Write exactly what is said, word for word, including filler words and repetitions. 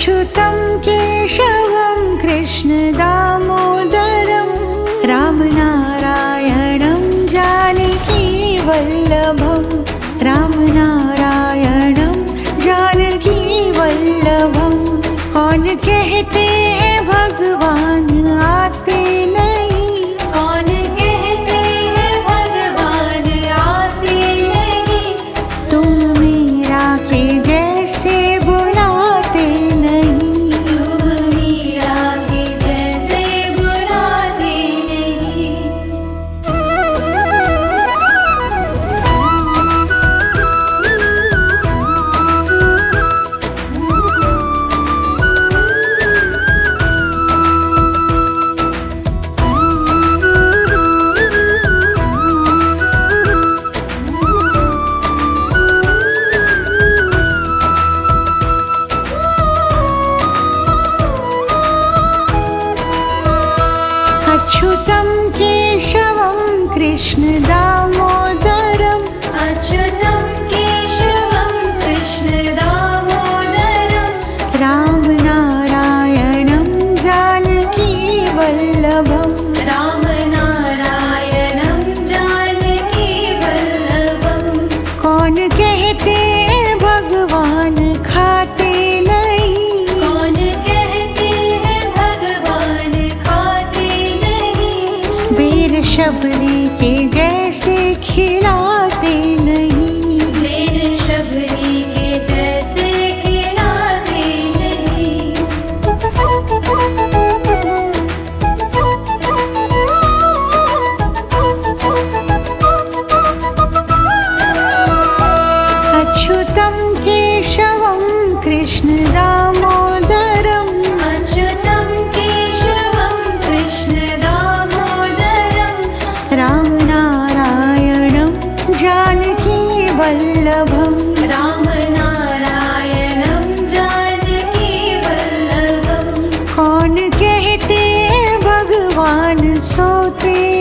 अच्युतं केशवं कृष्ण दामोदरं रामनारायणं जानकी वल्लभं रामनारायणं जानकी वल्लभं। कौन कहते हैं भगवान आते नहीं, कौन कहते हैं भगवान आते नहीं, तुम मीरा के जैसे बुलाते नहीं, तुम मीरा के जैसे बुलाते नहीं। अच्युतं केशवं कृष्ण दामोदरं अच्युतं केशवं कृष्ण दामोदरं रामनारायणं जानकी वल्लभं रामनारायणं जानकी वल्लभं। कौन कहते हैं भगवान खाते नहीं, कौन कहते हैं भगवान खाते नहीं, बेर शबरी के जैसे खिलाते नहीं, मेरे शबरी के जैसे खिलाते नहीं। अच्युतं केशवं कृष्ण दामोदरं अच्युतं केशवं कृष्ण दामोदरं रामनारायणं जानकी वल्लभं रामनारायणं जानकी वल्लभं। कौन कहते हैं भगवान सोते